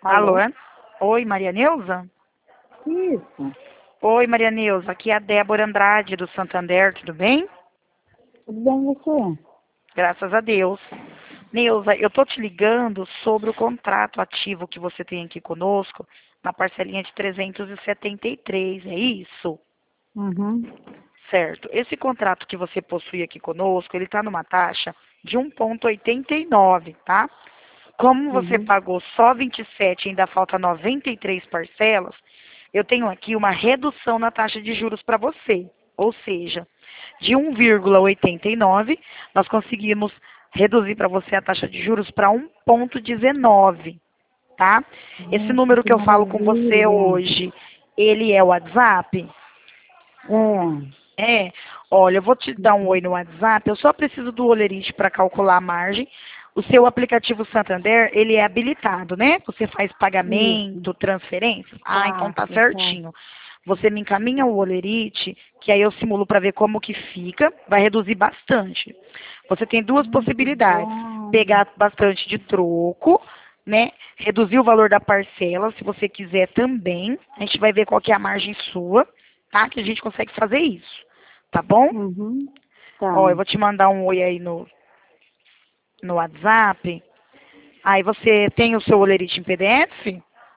Alô? Alô? Oi, Maria Neuza? Isso. Oi, Maria Neuza. Aqui é a Débora Andrade, do Santander, tudo bem? Tudo bem você? Graças a Deus. Neuza, eu tô te ligando sobre o contrato ativo que você tem aqui conosco, na parcelinha de 373, é isso? Uhum. Certo. Esse contrato que você possui aqui conosco, ele está numa taxa de 1,89, tá? Como você Uhum. pagou só 27 e ainda falta 93 parcelas, eu tenho aqui uma redução na taxa de juros para você. Ou seja, de 1,89, nós conseguimos reduzir para você a taxa de juros para 1,19, tá? Esse Nossa, número que que eu falo com você maravilha. hoje, ele é o WhatsApp? É. É, olha, eu vou te dar um oi no WhatsApp, eu só preciso do Olerite para calcular a margem. O seu aplicativo Santander, ele é habilitado, né? Você faz Isso. pagamento, transferência? Ah, então tá Faço, faço. certinho. Você me encaminha o Olerite, que aí eu simulo para ver como que fica, vai reduzir bastante. Você tem duas Que possibilidades, bom. pegar bastante de troco, né? Reduzir o valor da parcela, se você quiser também. A gente vai ver qual que é a margem sua, tá? Que a gente consegue fazer isso, tá bom? Uhum. Ó, Tá. eu vou te mandar um oi aí no WhatsApp. Aí você tem o seu Olerite em PDF?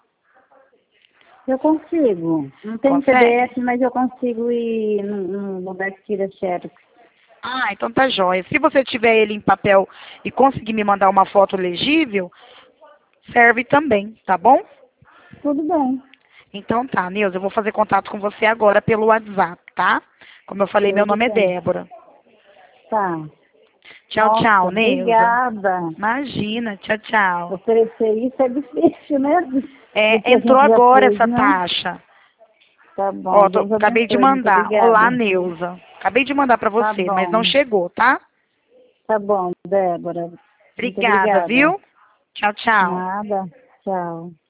Eu consigo. Não tem Consegue? PDF, mas eu consigo ir no lugar que tira xerox. Ah, então tá jóia. Se você tiver ele em papel e conseguir me mandar uma foto legível, serve também, tá bom? Tudo bem. Então tá, Neuza, eu vou fazer contato com você agora pelo WhatsApp, tá? Como eu falei, meu Tudo nome é bem. Débora. Tá. Tchau, Nossa, tchau, Neuza. obrigada. Imagina, tchau, tchau. Oferecer isso é difícil, né? Do É, que a entrou gente já agora fez, essa né? taxa. Tá Ó, bom. Deus acabei de abençoe. Muito mandar. Olá, obrigada. Neuza. Acabei de mandar pra Tá você, mas não bom. chegou, tá? Tá bom, Débora. Muito Obrigada, obrigada. viu? Tchau, tchau. Nada. Tchau.